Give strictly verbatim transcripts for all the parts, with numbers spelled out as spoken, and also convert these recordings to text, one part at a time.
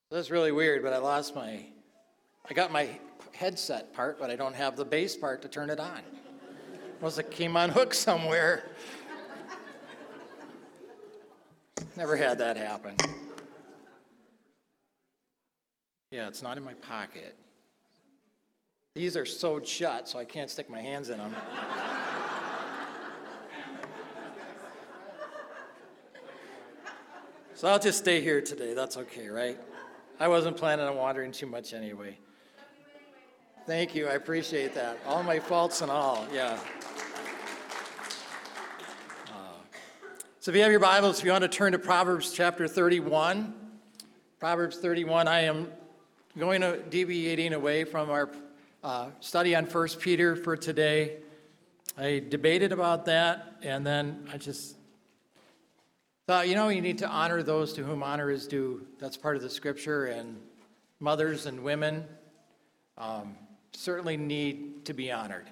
That's really weird, but I lost my, I got my headset part, but I don't have the bass part to turn it on. Must have came on hook somewhere. Never had that happen. Yeah, it's not in my pocket. These are sewed shut, so I can't stick my hands in them. So I'll just stay here today. That's okay, right? I wasn't planning on wandering too much anyway. Thank you. I appreciate that. All my faults and all, yeah. Uh, so if you have your Bibles, if you want to turn to Proverbs chapter thirty-one, Proverbs thirty-one, I am going to deviating away from our uh, study on First Peter for today. I debated about that, and then I just thought, you know, you need to honor those to whom honor is due. That's part of the scripture, and mothers and women um, certainly need to be honored.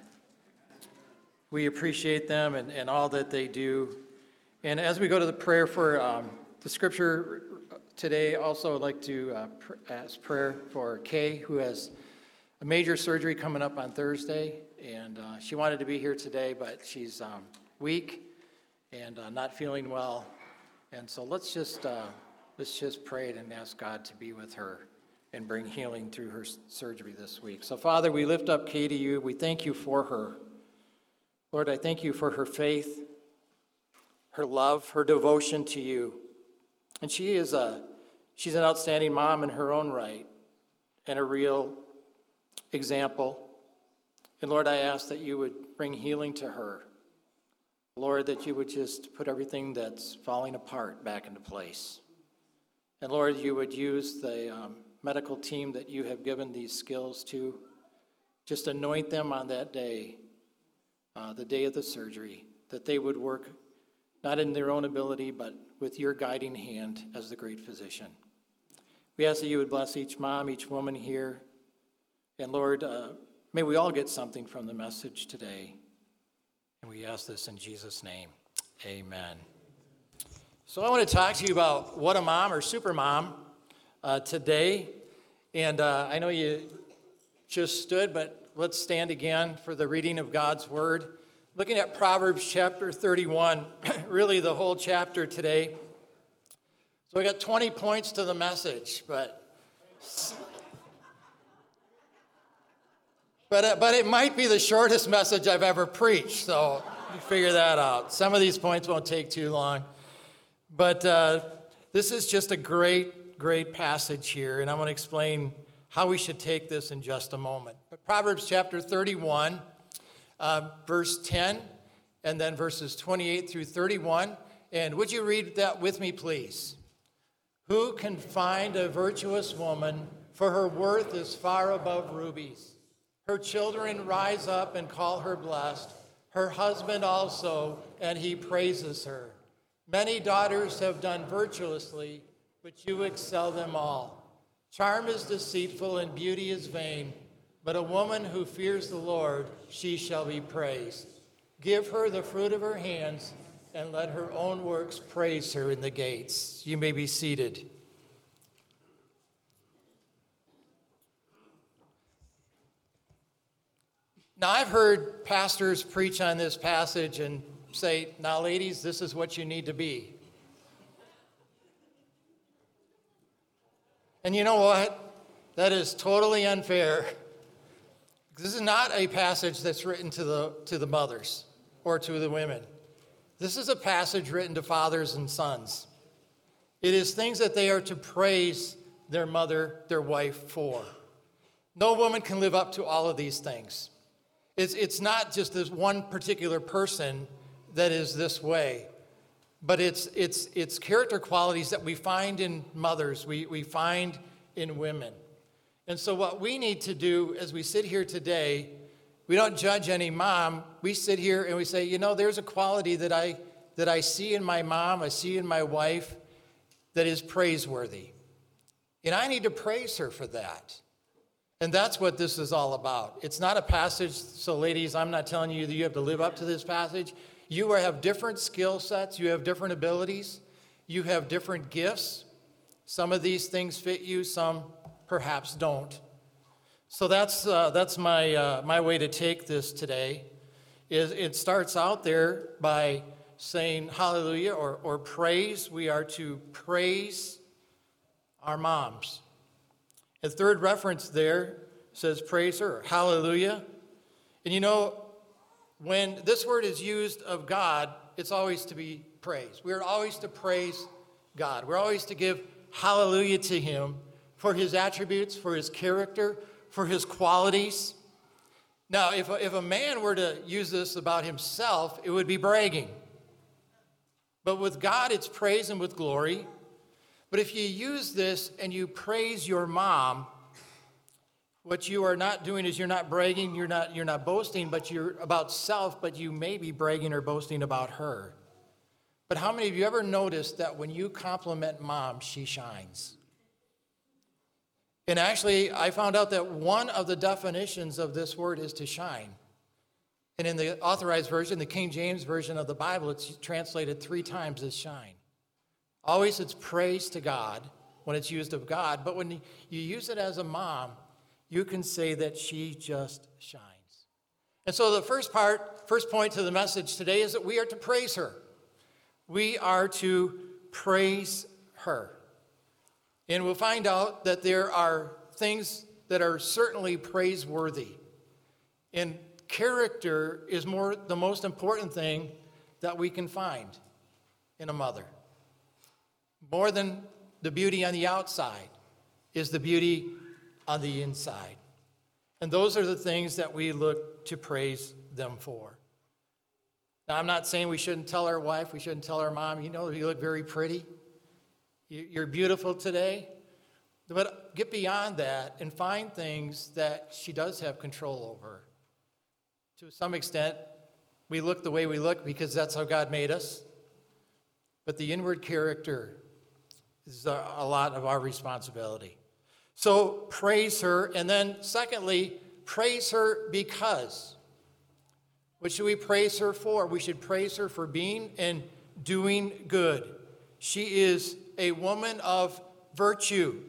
We appreciate them and, and all that they do. And as we go to the prayer for um, the scripture today, also I'd like to uh, pr- ask prayer for Kay, who has a major surgery coming up on Thursday. And uh, she wanted to be here today, but she's um, weak and uh, not feeling well. And so let's just uh, let's just pray and ask God to be with her and bring healing through her surgery this week. So Father, we lift up Kay to you. We thank you for her. Lord, I thank you for her faith, her love, her devotion to you. And she is a she's an outstanding mom in her own right and a real example. And Lord, I ask that you would bring healing to her. Lord, that you would just put everything that's falling apart back into place. And Lord, you would use the um, medical team that you have given these skills to. Just anoint them on that day, uh, the day of the surgery, that they would work not in their own ability, but with your guiding hand as the great physician. We ask that you would bless each mom, each woman here. And Lord, uh, may we all get something from the message today. And we ask this in Jesus' name. Amen. So I want to talk to you about What a Mom or Super Mom uh, today. And uh, I know you just stood, but let's stand again for the reading of God's Word. Looking at Proverbs chapter thirty-one, really the whole chapter today. So I got twenty points to the message, but but uh, but it might be the shortest message I've ever preached. So you figure that out. Some of these points won't take too long, but uh, this is just a great, great passage here, and I'm going to explain how we should take this in just a moment. But Proverbs chapter thirty-one. Uh, verse ten, and then verses twenty-eight through thirty-one. And would you read that with me, please? Who can find a virtuous woman, for her worth is far above rubies. Her children rise up and call her blessed, her husband also, and he praises her. Many daughters have done virtuously, but you excel them all. Charm is deceitful and beauty is vain, but a woman who fears the Lord, she shall be praised. Give her the fruit of her hands, and let her own works praise her in the gates. You may be seated. Now, I've heard pastors preach on this passage and say, now, ladies, this is what you need to be. And you know what? That is totally unfair. This is not a passage that's written to the to the mothers or to the women. This is a passage written to fathers and sons. It is things that they are to praise their mother, their wife for. No woman can live up to all of these things. It's, it's not just this one particular person that is this way, but it's it's it's character qualities that we find in mothers, we, we find in women. And so what we need to do as we sit here today, we don't judge any mom. We sit here and we say, you know, there's a quality that I that I see in my mom, I see in my wife that is praiseworthy. And I need to praise her for that. And that's what this is all about. It's not a passage, so ladies, I'm not telling you that you have to live up to this passage. You have different skill sets, you have different abilities, you have different gifts. Some of these things fit you, some perhaps don't. So that's uh, that's my uh, my way to take this today. Is it starts out there by saying hallelujah or, or praise. We are to praise our moms. The third reference there says praise her, hallelujah. And you know, when this word is used of God, it's always to be praised. We're always to praise God. We're always to give hallelujah to him for his attributes, for his character, for his qualities. Now, if a, if a man were to use this about himself, it would be bragging. But with God, it's praise and with glory. But if you use this and you praise your mom, what you are not doing is you're not bragging, you're not, you're not boasting, but you're about self, but you may be bragging or boasting about her. But how many of you ever noticed that when you compliment mom, she shines? And actually, I found out that one of the definitions of this word is to shine. And in the Authorized Version, the King James Version of the Bible, it's translated three times as shine. Always it's praise to God when it's used of God, but when you use it as a mom, you can say that she just shines. And so the first part, first point to the message today is that we are to praise her. We are to praise her. And we'll find out that there are things that are certainly praiseworthy. And character is more the most important thing that we can find in a mother. More than the beauty on the outside is the beauty on the inside. And those are the things that we look to praise them for. Now, I'm not saying we shouldn't tell our wife, we shouldn't tell our mom, you know, you look very pretty. You're beautiful today. But get beyond that and find things that she does have control over. To some extent, we look the way we look because that's how God made us. But the inward character is a, a lot of our responsibility. So praise her. And then secondly, praise her because. What should we praise her for? We should praise her for being and doing good. She is a woman of virtue.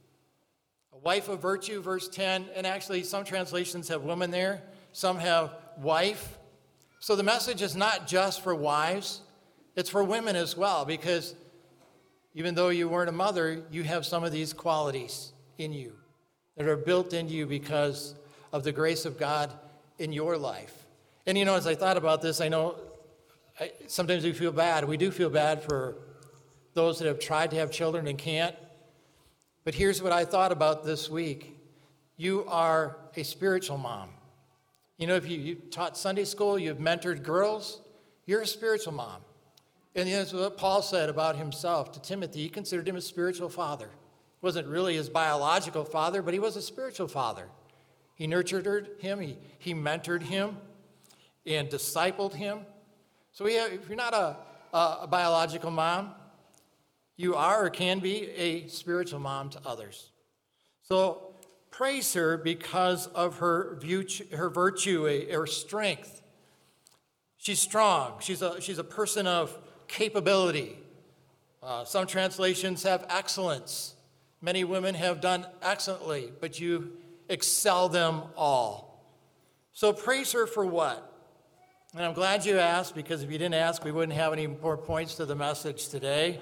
A wife of virtue, verse ten. And actually, some translations have woman there. Some have wife. So the message is not just for wives. It's for women as well, because even though you weren't a mother, you have some of these qualities in you that are built into you because of the grace of God in your life. And you know, as I thought about this, I know I, sometimes we feel bad. We do feel bad for those that have tried to have children and can't. But here's what I thought about this week. You are a spiritual mom. You know, if you, you taught Sunday school, you've mentored girls, you're a spiritual mom. And that's what Paul said about himself to Timothy. He considered him a spiritual father. He wasn't really his biological father, but he was a spiritual father. He nurtured him, he, he mentored him, and discipled him. So we have, if you're not a, a, a biological mom, you are or can be a spiritual mom to others. So praise her because of her virtue, her, virtue, her strength. She's strong. She's a, she's a person of capability. Uh, some translations have excellence. Many women have done excellently, but you excel them all. So praise her for what? And I'm glad you asked, because if you didn't ask, we wouldn't have any more points to the message today.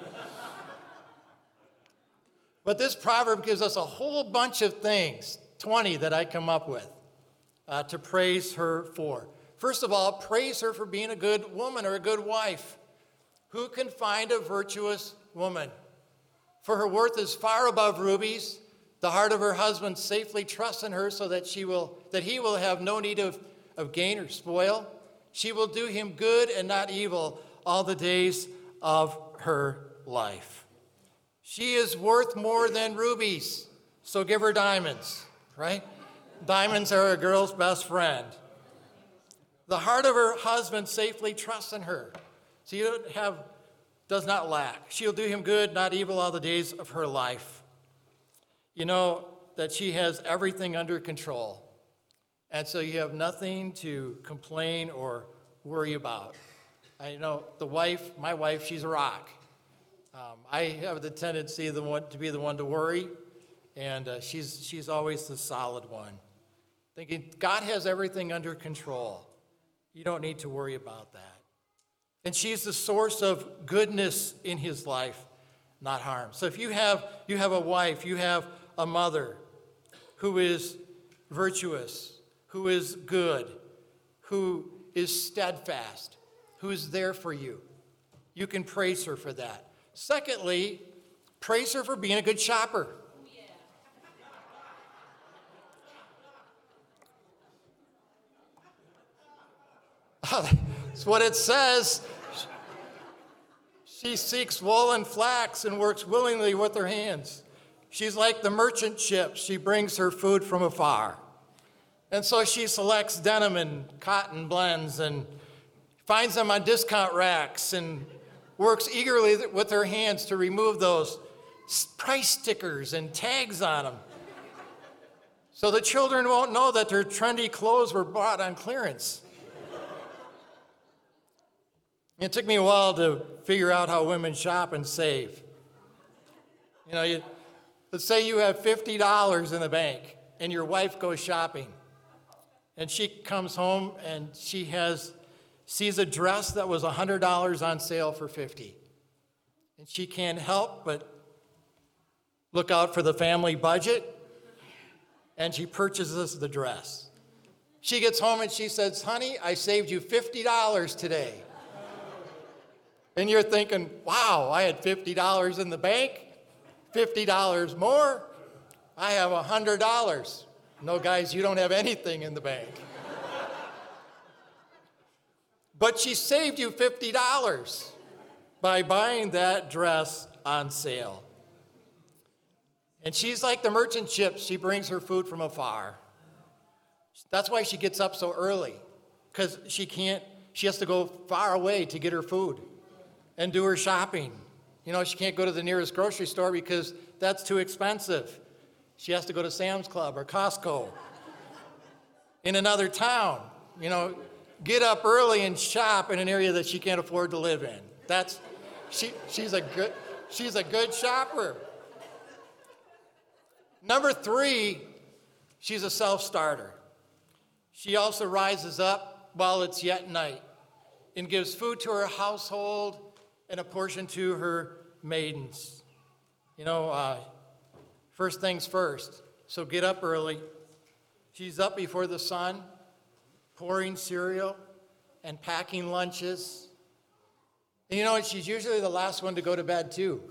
But this proverb gives us a whole bunch of things, twenty that I come up with, uh, to praise her for. First of all, praise her for being a good woman or a good wife. Who can find a virtuous woman? For her worth is far above rubies. The heart of her husband safely trusts in her so that she will, that he will have no need of, of gain or spoil. She will do him good and not evil all the days of her life. She is worth more than rubies, so give her diamonds, right? Diamonds are a girl's best friend. The heart of her husband safely trusts in her. So you don't have, does not lack. She'll do him good, not evil, all the days of her life. You know that she has everything under control. And so you have nothing to complain or worry about. I know the wife, my wife, she's a rock. Um, I have the tendency the one, to be the one to worry, and uh, she's, she's always the solid one, thinking God has everything under control. You don't need to worry about that. And she's the source of goodness in his life, not harm. So if you have, you have a wife, you have a mother who is virtuous, who is good, who is steadfast, who is there for you, you can praise her for that. Secondly, praise her for being a good shopper. That's what it says. She seeks wool and flax and works willingly with her hands. She's like the merchant ship. She brings her food from afar. And so she selects denim and cotton blends and finds them on discount racks and works eagerly with her hands to remove those price stickers and tags on them, so the children won't know that their trendy clothes were bought on clearance. It took me a while to figure out how women shop and save. You know, you, let's say you have fifty dollars in the bank and your wife goes shopping, and she comes home and she has sees a dress that was one hundred dollars on sale for fifty dollars. And she can't help but look out for the family budget, and she purchases the dress. She gets home and she says, "Honey, I saved you fifty dollars today." And you're thinking, wow, I had fifty dollars in the bank, fifty dollars more. I have one hundred dollars. No, guys, you don't have anything in the bank. But she saved you fifty dollars by buying that dress on sale. And she's like the merchant ship. She brings her food from afar. That's why she gets up so early, because she can't, she has to go far away to get her food and do her shopping. You know, she can't go to the nearest grocery store because that's too expensive. She has to go to Sam's Club or Costco in another town. You know, get up early and shop in an area that she can't afford to live in. That's, she, she's a good, she's a good shopper. Number three, she's a self-starter. She also rises up while it's yet night and gives food to her household and a portion to her maidens. You know, uh, first things first. So get up early. She's up before the sun, pouring cereal and packing lunches. And you know what? She's usually the last one to go to bed, too.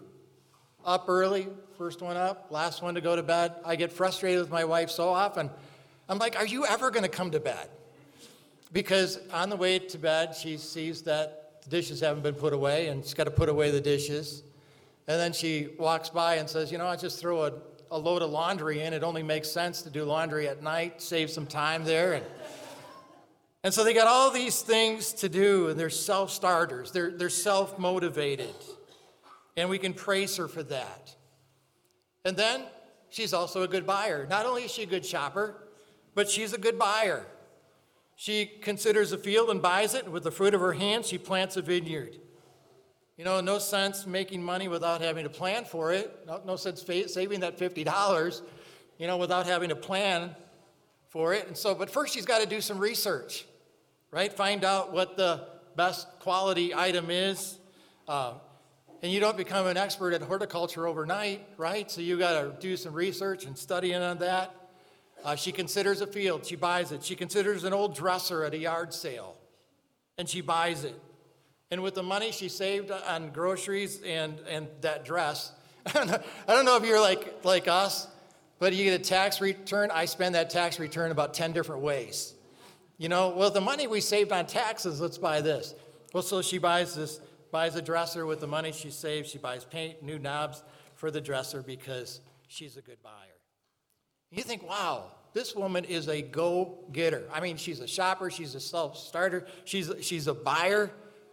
Up early, first one up, last one to go to bed. I get frustrated with my wife so often. I'm like, are you ever going to come to bed? Because on the way to bed, she sees that the dishes haven't been put away, and she's got to put away the dishes. And then she walks by and says, you know, I just throw a, a load of laundry in. It only makes sense to do laundry at night, save some time there. And, and so they got all these things to do, and they're self-starters. They're, they're self-motivated. And we can praise her for that. And then she's also a good buyer. Not only is she a good shopper, but she's a good buyer. She considers a field and buys it, and with the fruit of her hands, she plants a vineyard. You know, no sense making money without having to plan for it. No, no sense fa- saving that fifty dollars, you know, without having to plan for it. And so, but first she's got to do some research, right? Find out what the best quality item is. Uh, and you don't become an expert at horticulture overnight, right? So you got to do some research and studying on that. Uh, she considers a field, she buys it. She considers an old dresser at a yard sale, and she buys it. And with the money she saved on groceries and, and that dress, I don't know if you're like, like us, but you get a tax return. I spend that tax return about ten different ways. You know, well, the money we saved on taxes, let's buy this. Well, so she buys this, buys a dresser with the money she saved. She buys paint, new knobs for the dresser because she's a good buyer. You think, wow, this woman is a go-getter. I mean, she's a shopper, she's a self-starter, she's, she's a buyer.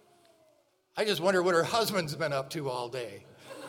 I just wonder what her husband's been up to all day.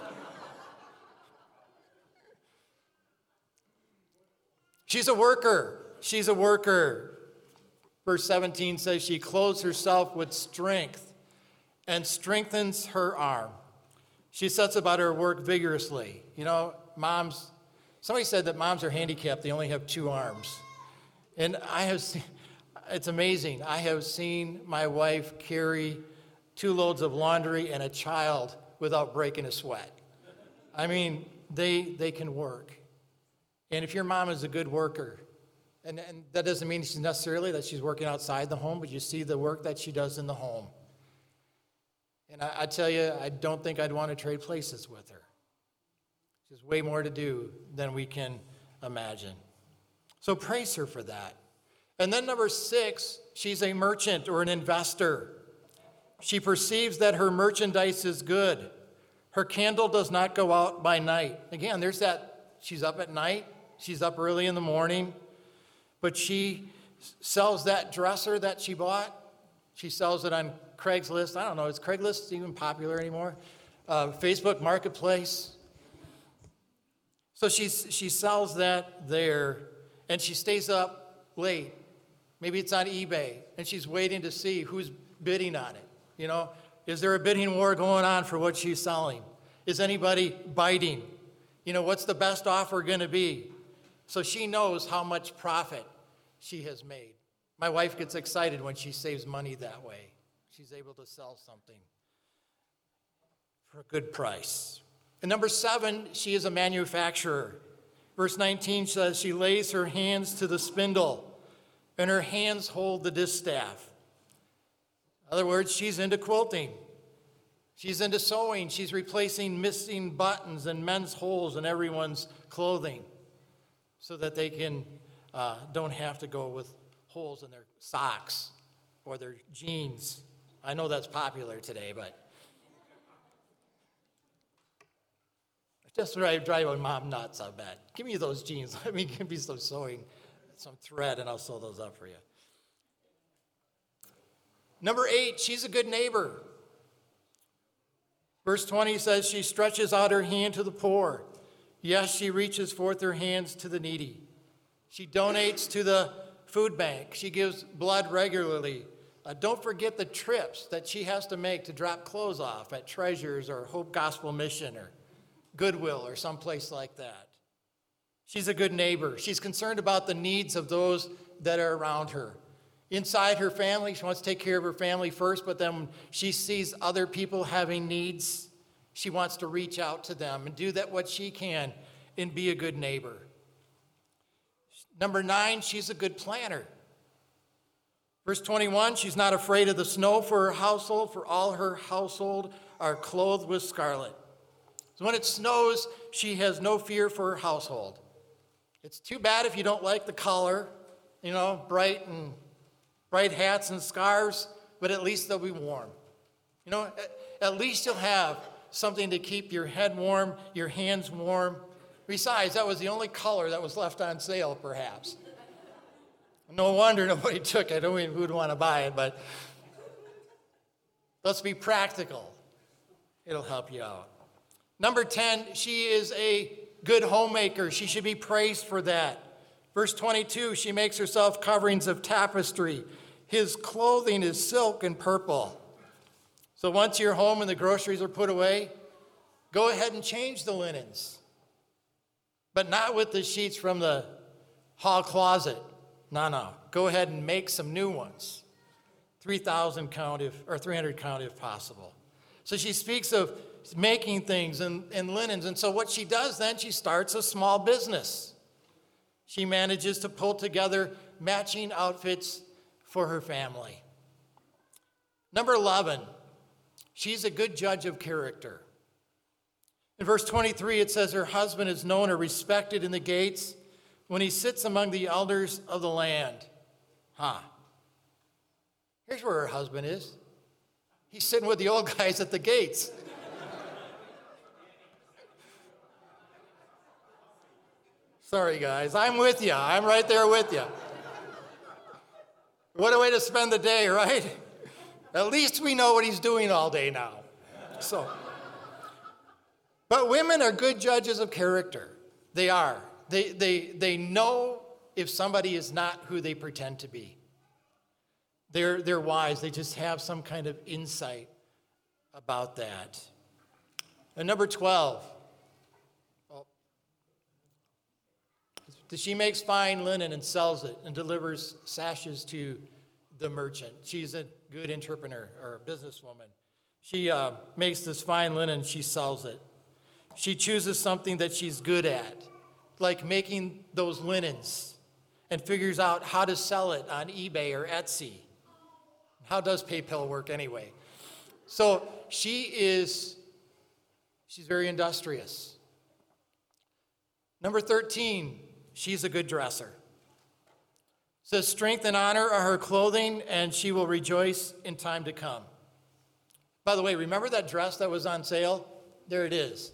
She's a worker. She's a worker. Verse seventeen says she clothes herself with strength and strengthens her arm. She sets about her work vigorously. You know, moms, somebody said that moms are handicapped, they only have two arms. And I have seen, it's amazing. I have seen my wife carry two loads of laundry and a child without breaking a sweat. I mean, they they can work. And if your mom is a good worker, and, and that doesn't mean she's necessarily that she's working outside the home, but you see the work that she does in the home. And I, I tell you, I don't think I'd want to trade places with her. There's way more to do than we can imagine. So praise her for that. And then number six, she's a merchant or an investor. She perceives that her merchandise is good. Her candle does not go out by night. Again, there's that, she's up at night, she's up early in the morning, but she sells that dresser that she bought. She sells it on Craigslist. I don't know, is Craigslist even popular anymore? Uh, Facebook Marketplace. So she's, she sells that there, and she stays up late. Maybe it's on eBay, and she's waiting to see who's bidding on it. You know, is there a bidding war going on for what she's selling? Is anybody biting? You know, what's the best offer going to be? So she knows how much profit she has made. My wife gets excited when she saves money that way. She's able to sell something for a good price. And number seven, she is a manufacturer. Verse nineteen says, she lays her hands to the spindle, and her hands hold the distaff. In other words, she's into quilting. She's into sewing. She's replacing missing buttons and men's holes in everyone's clothing so that they can uh, don't have to go with holes in their socks or their jeans. I know that's popular today, but just when I drive my mom nuts, I bet. Give me those jeans. Let me give me some sewing, some thread, and I'll sew those up for you. Number eight, she's a good neighbor. Verse twenty says, she stretches out her hand to the poor. Yes, she reaches forth her hands to the needy. She donates to the food bank. She gives blood regularly. Uh, don't forget the trips that she has to make to drop clothes off at Treasures or Hope Gospel Mission or Goodwill or someplace like that. She's a good neighbor. She's concerned about the needs of those that are around her. Inside her family, she wants to take care of her family first, but then when she sees other people having needs, she wants to reach out to them and do that what she can and be a good neighbor. Number nine, she's a good planner. Verse twenty-one, she's not afraid of the snow for her household, for all her household are clothed with scarlet. So when it snows, she has no fear for her household. It's too bad if you don't like the color, you know, bright and bright hats and scarves, but at least they'll be warm. You know, at, at least you'll have something to keep your head warm, your hands warm. Besides, that was the only color that was left on sale, perhaps. No wonder nobody took it. I mean, who'd want to buy it, but let's be practical. It'll help you out. Number ten, she is a good homemaker. She should be praised for that. Verse twenty-two, she makes herself coverings of tapestry. His clothing is silk and purple. So once you're home and the groceries are put away, go ahead and change the linens. But not with the sheets from the hall closet. No, no. Go ahead and make some new ones. three thousand count if, or three hundred count if possible. So she speaks of making things and, and linens. And so what she does then, she starts a small business. She manages to pull together matching outfits for her family. Number eleven, she's a good judge of character. In verse twenty-three, it says her husband is known or respected in the gates when he sits among the elders of the land. Huh. Here's where her husband is. He's sitting with the old guys at the gates. Sorry, guys. I'm with you. I'm right there with you. What a way to spend the day, right? At least we know what he's doing all day now. So, but women are good judges of character. They are. They, they, they know if somebody is not who they pretend to be. They're, they're wise. They just have some kind of insight about that. And number twelve, oh, she makes fine linen and sells it and delivers sashes to the merchant. She's a good entrepreneur or a businesswoman. She uh, makes this fine linen, she sells it. She chooses something that she's good at, like making those linens, and figures out how to sell it on eBay or Etsy. How does PayPal work anyway? So she is, she's very industrious. Number thirteen, she's a good dresser. It says, strength and honor are her clothing, and she will rejoice in time to come. By the way, remember that dress that was on sale? There it is.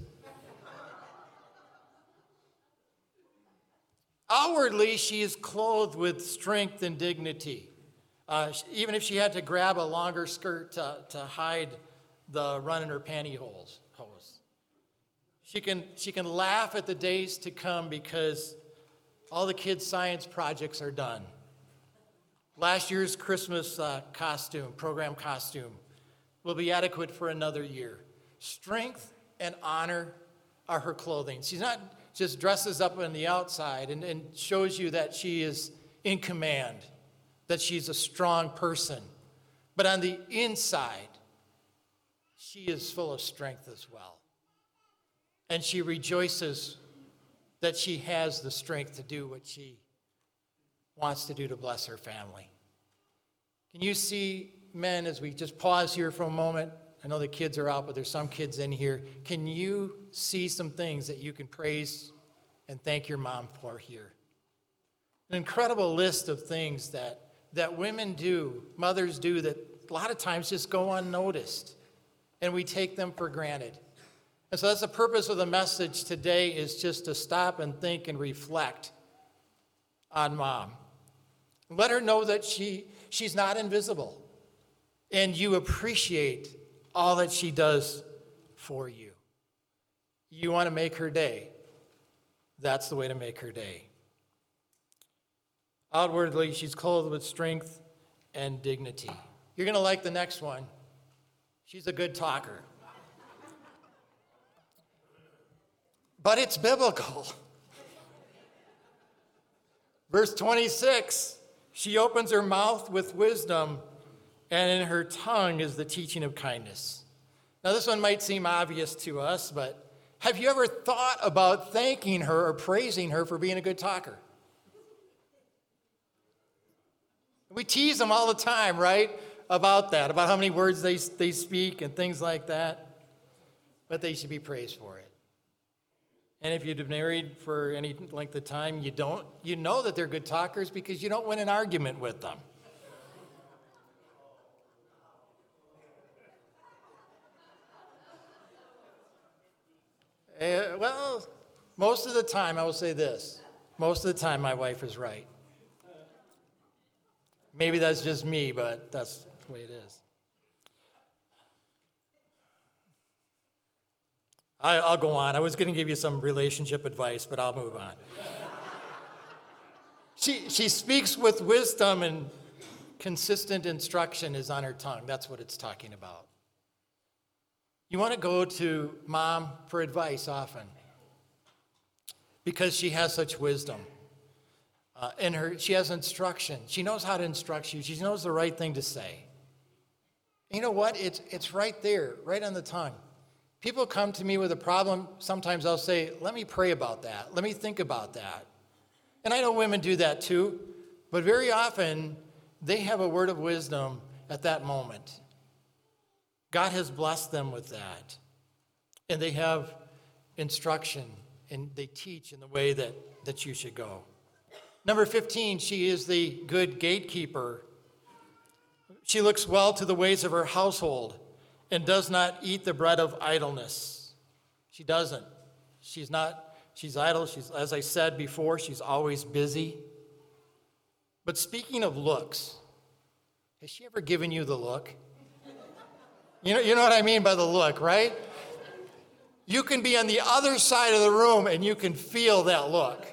Outwardly, she is clothed with strength and dignity. Uh, even if she had to grab a longer skirt to, to hide the run in her pantyhose. hose. She can, she can laugh at the days to come because all the kids' science projects are done. Last year's Christmas uh, costume, program costume, will be adequate for another year. Strength and honor are her clothing. She's not just dresses up on the outside and, and shows you that she is in command, that she's a strong person. But on the inside, she is full of strength as well. And she rejoices that she has the strength to do what she wants to do to bless her family. Can you see, men, as we just pause here for a moment? I know the kids are out, but there's some kids in here. Can you see some things that you can praise and thank your mom for here? An incredible list of things that, that women do, mothers do, that a lot of times just go unnoticed, and we take them for granted. And so that's the purpose of the message today, is just to stop and think and reflect on mom. Let her know that she, she's not invisible, and you appreciate all that she does for you. You want to make her day. That's the way to make her day. Outwardly, she's clothed with strength and dignity. You're going to like the next one. She's a good talker. But it's biblical. Verse twenty-six, she opens her mouth with wisdom, and in her tongue is the teaching of kindness. Now, this one might seem obvious to us, but have you ever thought about thanking her or praising her for being a good talker? We tease them all the time, right, about that, about how many words they, they speak and things like that. But they should be praised for it. And if you've been married for any length of time, you don't, you know that they're good talkers because you don't win an argument with them. Uh, well, most of the time, I will say this. Most of the time, my wife is right. Maybe that's just me, but that's the way it is. I, I'll go on. I was going to give you some relationship advice, but I'll move on. She, she speaks with wisdom, and consistent instruction is on her tongue. That's what it's talking about. You want to go to mom for advice often because she has such wisdom. Uh, and her, she has instruction. She knows how to instruct you. She knows the right thing to say. You know what? It's, it's right there, right on the tongue. People come to me with a problem. Sometimes I'll say, let me pray about that. Let me think about that. And I know women do that too. But very often, they have a word of wisdom at that moment. God has blessed them with that. And they have instruction, and they teach in the way that, that you should go. Number fifteen, she is the good gatekeeper. She looks well to the ways of her household and does not eat the bread of idleness. She doesn't. She's not, she's idle. She's, as I said before, she's always busy. But speaking of looks, has she ever given you the look? You know, you know what I mean by the look, right? You can be on the other side of the room and you can feel that look.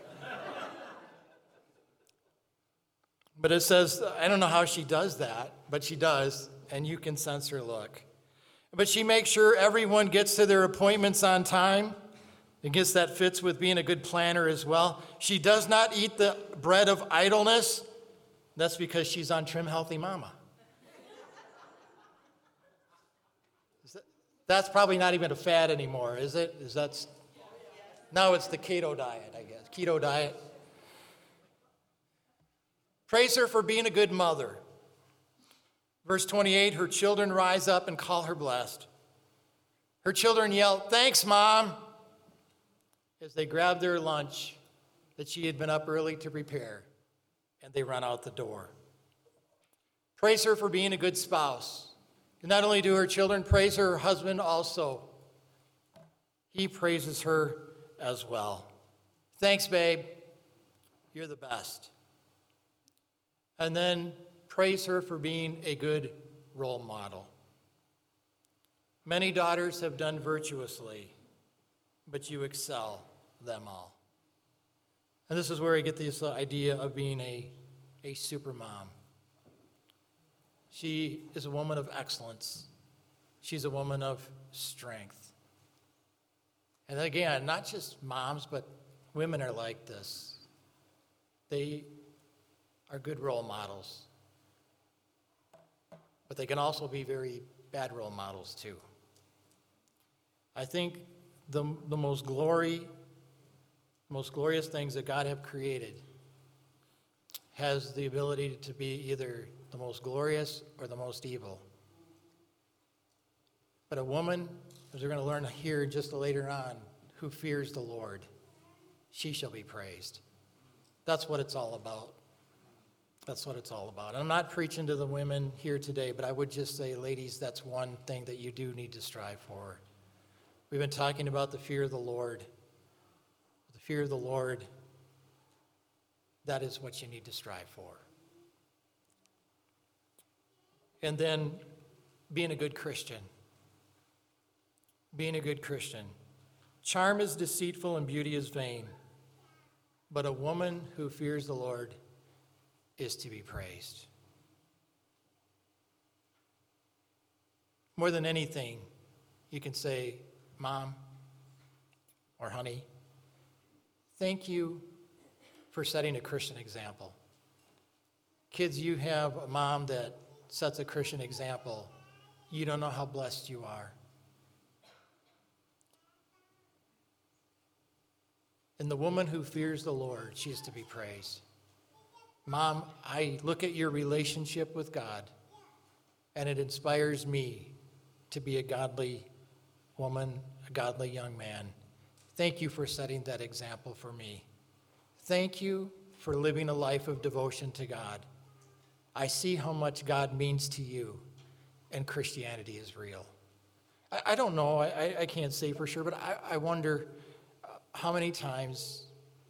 But it says, I don't know how she does that, but she does, and you can sense her look. But she makes sure everyone gets to their appointments on time. I guess that fits with being a good planner as well. She does not eat the bread of idleness. That's because she's on Trim Healthy Mama. That's probably not even a fad anymore, is it? Is that? Now it's the keto diet, I guess. Keto diet. Praise her for being a good mother. Verse twenty-eight, her children rise up and call her blessed. Her children yell, "Thanks, Mom," as they grab their lunch that she had been up early to prepare, and they run out the door. Praise her for being a good spouse. And not only do her children praise her, her husband also. He praises her as well. "Thanks, babe. You're the best." And then praise her for being a good role model. Many daughters have done virtuously, but you excel them all. And this is where I get this idea of being a, a super mom. She is a woman of excellence. She's a woman of strength. And again, not just moms, but women are like this. They are good role models. But they can also be very bad role models too. I think the, the most glory, most glorious things that God have created has the ability to be either the most glorious or the most evil. But a woman, as we're going to learn here just later on, who fears the Lord, she shall be praised. That's what it's all about. That's what it's all about. I'm not preaching to the women here today, but I would just say, ladies, that's one thing that you do need to strive for. We've been talking about the fear of the Lord. The fear of the Lord, that is what you need to strive for. And then being a good Christian. Being a good Christian. Charm is deceitful and beauty is vain, but a woman who fears the Lord is to be praised. More than anything, you can say, Mom or honey, thank you for setting a Christian example. Kids, you have a mom that sets a Christian example. You don't know how blessed you are. And the woman who fears the Lord, she is to be praised. Mom, I look at your relationship with God, and it inspires me to be a godly woman, a godly young man. Thank you for setting that example for me. Thank you for living a life of devotion to God. I see how much God means to you, and Christianity is real. I, I don't know, I, I can't say for sure, but I, I wonder how many times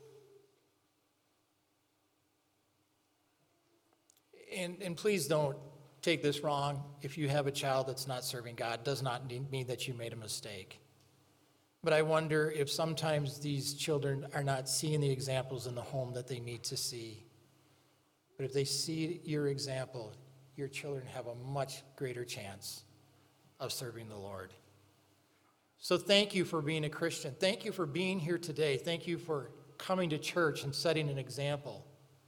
And, and please don't take this wrong. If you have a child that's not serving God, does not mean that you made a mistake. But I wonder if sometimes these children are not seeing the examples in the home that they need to see. But if they see your example, your children have a much greater chance of serving the Lord. So thank you for being a Christian. Thank you for being here today. Thank you for coming to church and setting an example.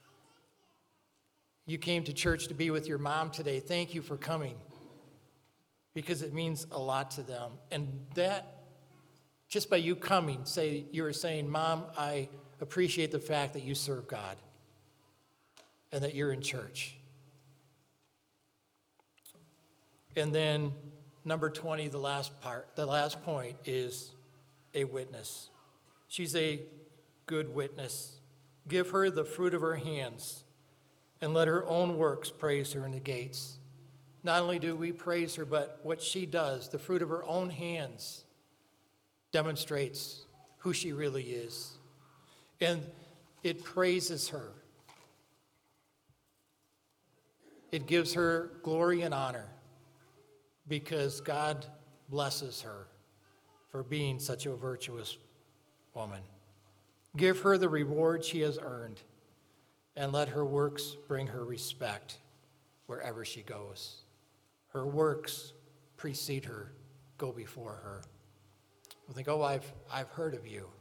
You came to church to be with your mom today. Thank you for coming, because it means a lot to them. And that, just by you coming, say you were saying, Mom, I appreciate the fact that you serve God and that you're in church. And then number twenty, the last part, the last point is a witness. She's a good witness. Give her the fruit of her hands, and let her own works praise her in the gates. Not only do we praise her, but what she does, the fruit of her own hands, demonstrates who she really is. And it praises her. It gives her glory and honor, because God blesses her for being such a virtuous woman. Give her the reward she has earned, and let her works bring her respect wherever she goes. Her works precede her go before her. We'll think, oh, I've, I've heard of you.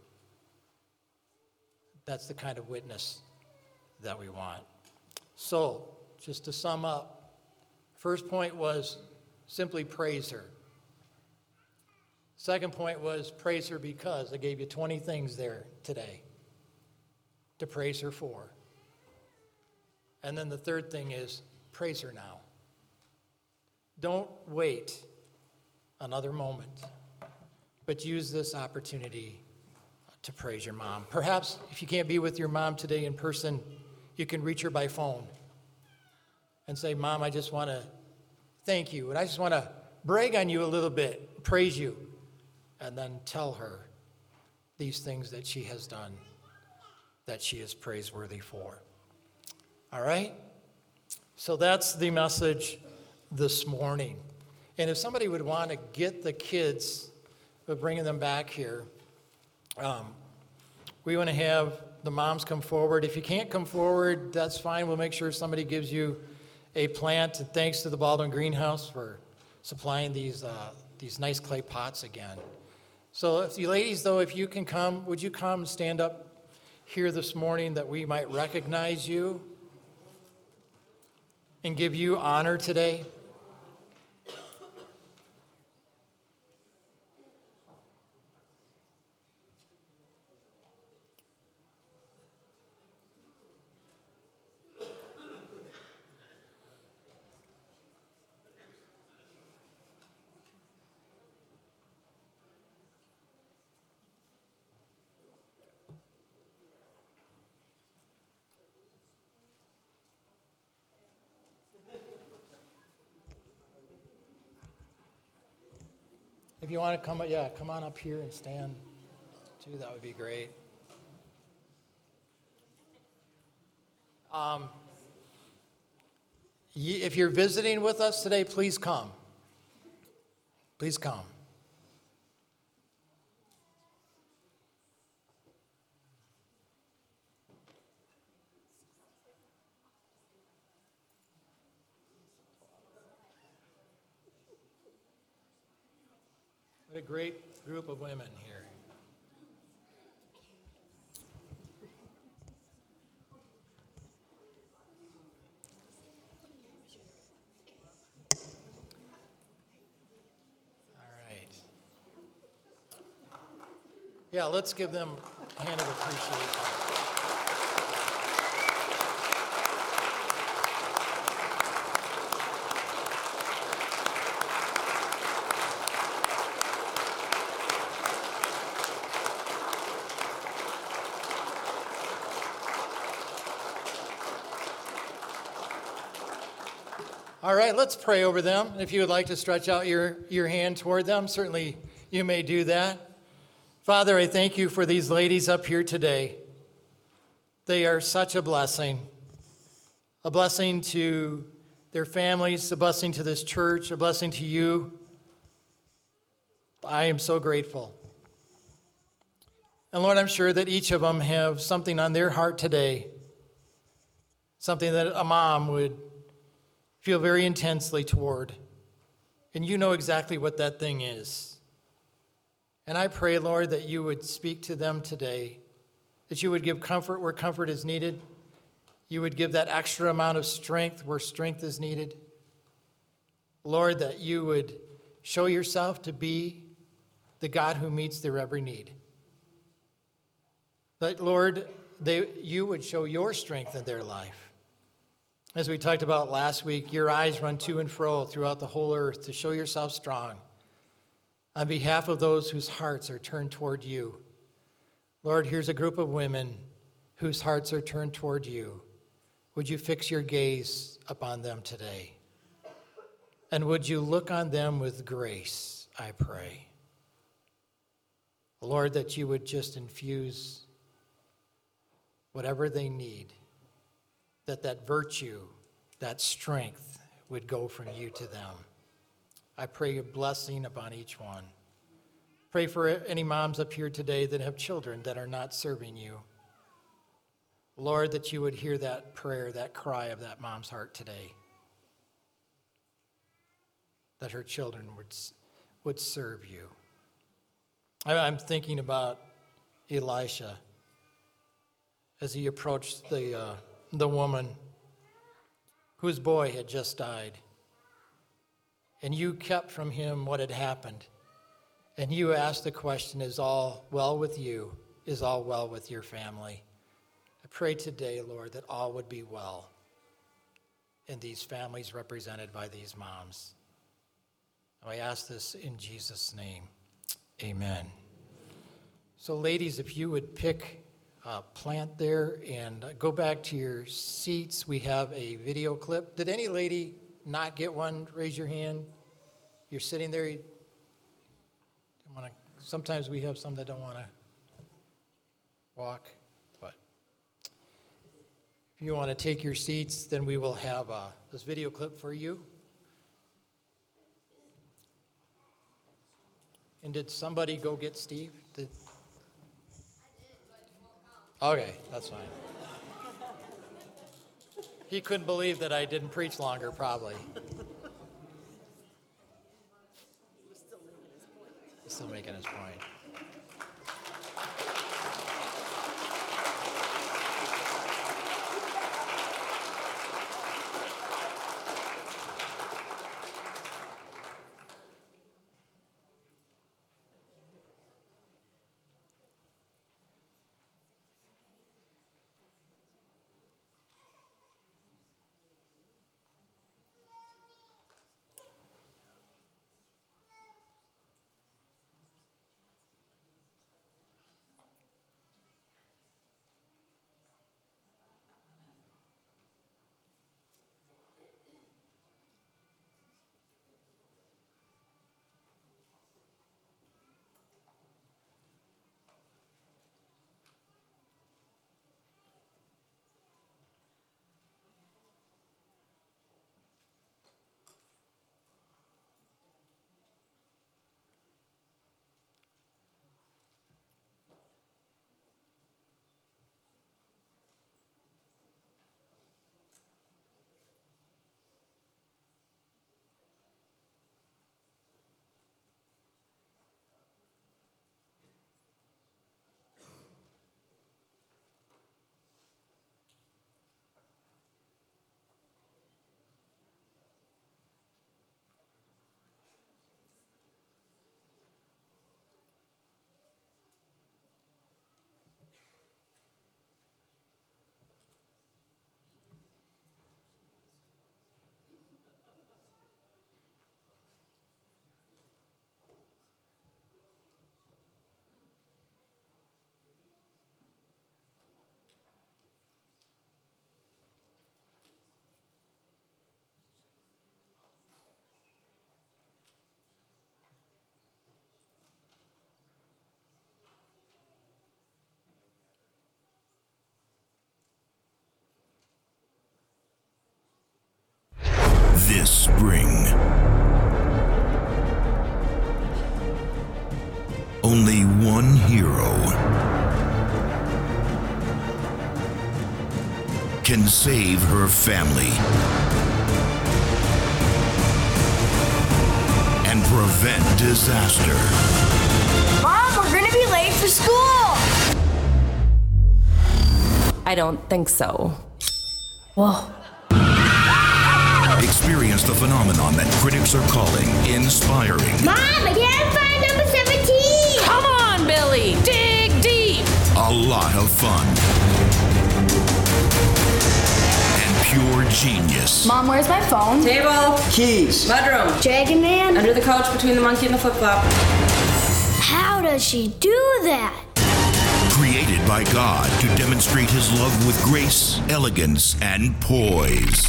That's the kind of witness that we want. So, just to sum up, first point was simply praise her. Second point was praise her because I gave you twenty things there today to praise her for. And then the third thing is praise her now. Don't wait another moment, but use this opportunity to praise your mom. Perhaps if you can't be with your mom today in person, you can reach her by phone and say, Mom, I just want to thank you, and I just want to brag on you a little bit, praise you, and then tell her these things that she has done that she is praiseworthy for. All right? So that's the message this morning. And if somebody would want to get the kids, we're bringing them back here, um, we want to have the moms come forward. If you can't come forward, that's fine. We'll make sure somebody gives you a plant. And thanks to the Baldwin Greenhouse for supplying these uh, these nice clay pots again. So if you ladies, though, if you can come, would you come stand up here this morning that we might recognize you and give you honor today? If you want to come, yeah, come on up here and stand too. That would be great. Um, if you're visiting with us today, please come. Please come. What a great group of women here. All right. Yeah, let's give them a hand of appreciation. All right, let's pray over them. If you would like to stretch out your, your hand toward them, certainly you may do that. Father, I thank you for these ladies up here today. They are such a blessing, a blessing to their families, a blessing to this church, a blessing to you. I am so grateful. And Lord, I'm sure that each of them have something on their heart today, something that a mom would feel very intensely toward. And you know exactly what that thing is. And I pray, Lord, that you would speak to them today, that you would give comfort where comfort is needed. You would give that extra amount of strength where strength is needed. Lord, that you would show yourself to be the God who meets their every need. That, Lord, they, you would show your strength in their life. As we talked about last week, your eyes run to and fro throughout the whole earth to show yourself strong on behalf of those whose hearts are turned toward you. Lord, here's a group of women whose hearts are turned toward you. Would you fix your gaze upon them today? And would you look on them with grace, I pray. Lord, that you would just infuse whatever they need, that that virtue, that strength would go from you to them. I pray a blessing upon each one. Pray for any moms up here today that have children that are not serving you. Lord, that you would hear that prayer, that cry of that mom's heart today. That her children would, would serve you. I- I'm thinking about Elisha as he approached the, uh, the woman whose boy had just died. And you kept from him what had happened. And you asked the question, is all well with you? Is all well with your family? I pray today, Lord, that all would be well in these families represented by these moms. I ask this in Jesus' name. Amen. So ladies, if you would pick a plant there and go back to your seats. We have a video clip. Did any lady not get one? Raise your hand. You're sitting there. You don't wanna, sometimes we have some that don't want to walk. But if you want to take your seats, then we will have uh, this video clip for you. And did somebody go get Steve? Did... Okay, that's fine. He couldn't believe that I didn't preach longer, probably. He's still making his point. This spring, only one hero can save her family and prevent disaster. Mom, we're gonna be late for school! I don't think so. Whoa. Experience the phenomenon that critics are calling inspiring. Mom, I can't find number seventeen! Come on, Billy! Dig deep! A lot of fun. And pure genius. Mom, where's my phone? Table. Keys. Mudroom. Dragon Man? Under the couch between the monkey and the flip-flop. How does she do that? Created by God to demonstrate his love with grace, elegance, and poise.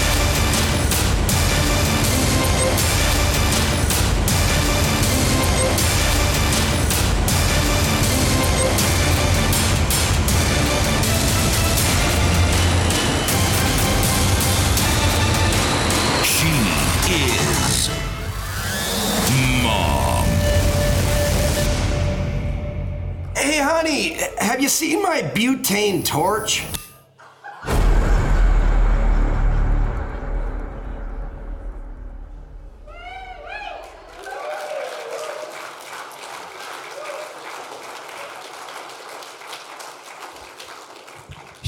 Is Mom. Hey, honey, have you seen my butane torch?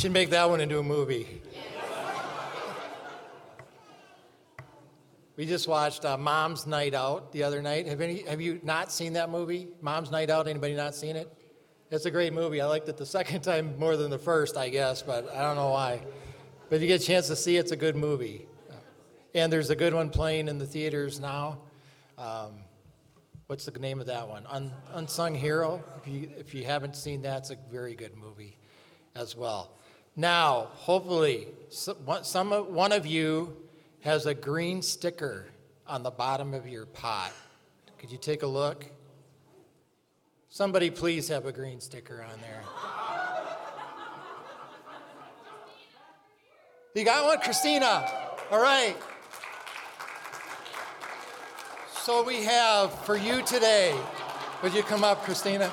should make that one into a movie. We just watched uh, Mom's Night Out the other night. Have any? Have you not seen that movie, Mom's Night Out? Anybody not seen it? It's a great movie. I liked it the second time more than the first, I guess, but I don't know why. But if you get a chance to see it, it's a good movie. And there's a good one playing in the theaters now. Um, what's the name of that one? Un- Unsung Hero. If you if you haven't seen that, it's a very good movie as well. Now, hopefully, some, some one of you has a green sticker on the bottom of your pot. Could you take a look? Somebody please have a green sticker on there. You got one, Christina? All right. So we have for you today, would you come up, Christina?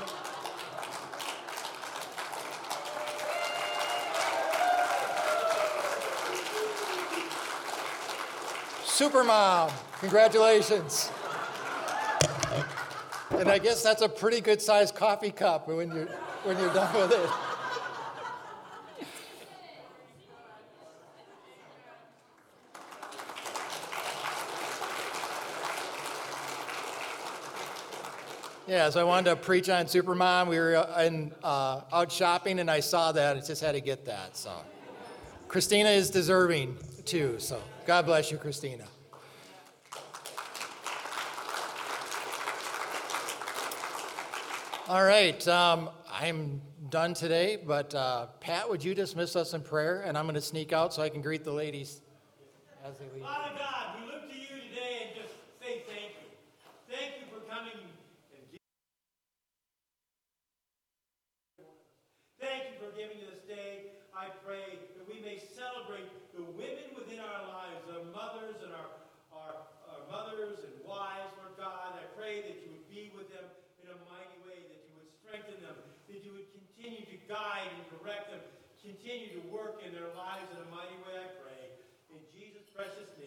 Supermom, congratulations. And I guess that's a pretty good sized coffee cup when you're when you're done with it. Yeah, so I wanted to preach on Supermom. We were in, uh, out shopping and I saw that. I just had to get that. So Christina is deserving too. So God bless you, Christina. All right, um, I'm done today, but uh, Pat, would you dismiss us in prayer? And I'm going to sneak out so I can greet the ladies as they leave. Father God, we look to you today and just say thank you. Thank you for coming and giving. Thank you for giving this day. I pray that we may celebrate the women within our lives, our mothers and our, our, our mothers and wives, Lord God. I pray that you would be with them in a mighty way, that you would strengthen them, that you would continue to guide and direct them, continue to work in their lives in a mighty way, I pray. In Jesus' precious name.